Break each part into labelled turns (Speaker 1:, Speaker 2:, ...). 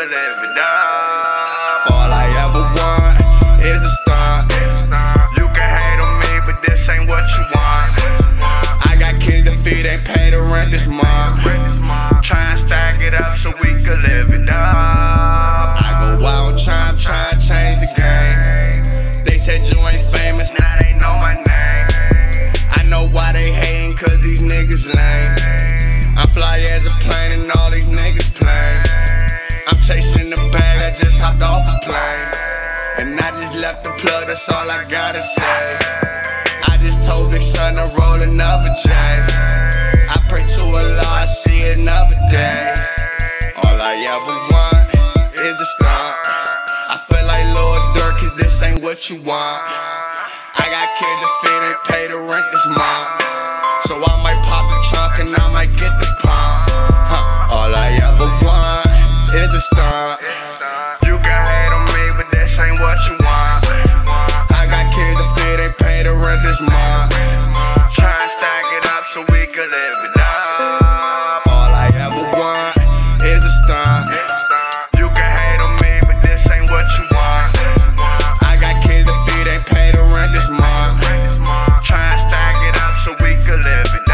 Speaker 1: could live it up. All I ever want is a stunt. You can hate on me, but this ain't what you want. I got kids to feed, ain't pay the rent this month. Try and stack it up so we could live it up. I go out trying to change the game. They said you ain't famous, now they know my name. I know why they hating, cause these niggas lame. I'm fly as a plane and all these niggas plain. I'm chasing the bag, I just hopped off a plane. And I just left the plug, that's all I gotta say. I just told Big Son to roll another J. I pray to Allah, I see another day. All I ever want is the stunt. I feel like Lord Durk, cause this ain't what you want. I got kids to feed, ain't pay the rent this month. So I might pop the trunk and I might get the pump. All I ever want is the stunt. You can hate on me, but this ain't what you want. I got kids to feed, ain't pay the rent this month. Try and stack it up so we could live it up. All I ever want is the stunt. You can hate on me, but this ain't what you want. I got kids to feed, ain't pay the rent this month. Try and stack it up so we could live it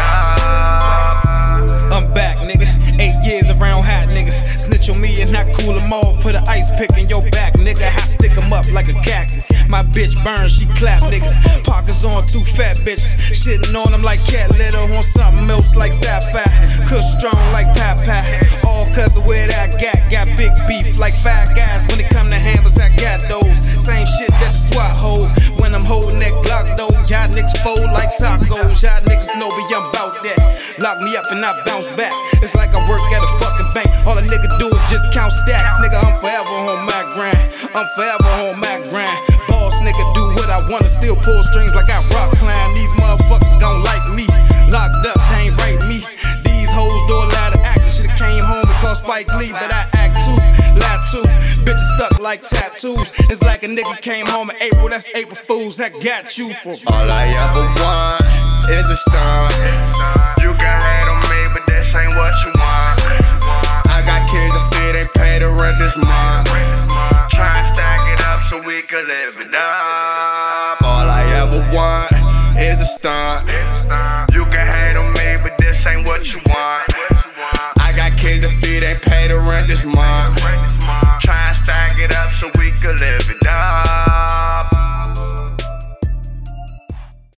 Speaker 1: up.
Speaker 2: I'm back, nigga. 8 years around hot niggas. Snitch on me and I cool them off. Put an ice pick in your back, nigga. I stick them up like a cactus. My bitch burns, she clap niggas. Parkers on 2 fat bitches. Shitting on them like cat litter. On something else like sapphire. Kush strong like Popeye. All cause of where that got big beef like 5 guys. When it come to hammers, I got those. Same shit that the SWAT hold. When I'm holding that Glock though, y'all niggas fold like tacos. Y'all niggas know me, I'm bout that. Lock me up and I bounce back. It's like I work at a fucking bank. All a nigga do is just count stacks. Nigga, I'm forever on my grind. I'm forever on my grind. Boss nigga do what I wanna. Still pull strings like I rock climb. These motherfuckers don't like me. Locked up, they ain't right me. These hoes do a lot of acting. Should've came home because Spike Lee, but I act too, lie too. Bitches stuck like tattoos. It's like a nigga came home in April. That's April Fools. I got you for
Speaker 1: all I ever want is a stunt. You can hate on me, but this ain't what you want. I got kids to feed, ain't pay the rent this month. Try and stack it up so we could live it up. All I ever want is a stunt. You can hate on me, but this ain't what you want. I got kids to feed, ain't pay the rent this month. Try and stack it up so we could live